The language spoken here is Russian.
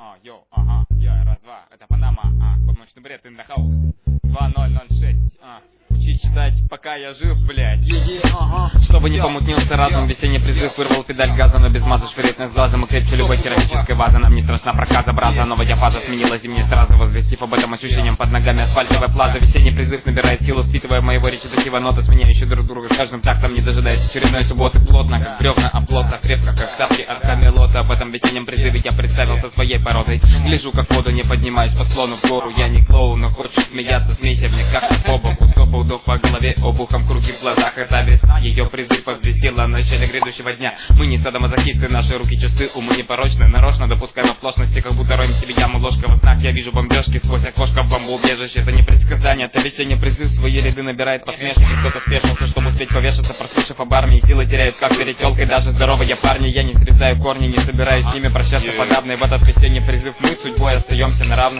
Йоу, ага, я, раз, два, это Панама, помощный бред, in the house, 2006, учись читать, пока я жив, блядь, чтобы не помутнился разум, весенний призыв, вырвал педаль газа, но без маза, швырять глазом и крепче любой керамической вазы, нам не страшна проказа, брата, новая фаза сменила зимние стразы, возвестив об этом ощущением под ногами асфальтовая плаза, весенний призыв набирает силу, впитывая моего речитатива ноты, сменяющие друг друга с каждым тактом, не дожидаясь очередной субботы, плотно, как бревна, плотно, крепко, как сапки от камелота, в этом весеннем призыве я представился своей породой, гляжу, как воду, не поднимаюсь по склону в гору, я не клоун, но хочешь смеяться, смейся мне как-то по боку, стопа удов по голове, обухом круги в глазах, это весна, ее призыв возвестила о начале грядущего дня, мы не садомазохисты, наши руки чисты, умы непорочны, нарочно допускаем оплошности, как будто роем себе яму ложка во снах, я вижу бомбежки сквозь окошко в бомбоубежище, это не предсказание, это весенний призыв, свои ряды набирает посмешки, кто-то спешился, чтобы успеть повешаться, прослышав об армии, силы теряют, как перед телкой, даже здоровые парни, я не срезаю корни, не собираюсь с ними прощаться подавно, в этот весенний призыв мы судьбой остаемся на равных.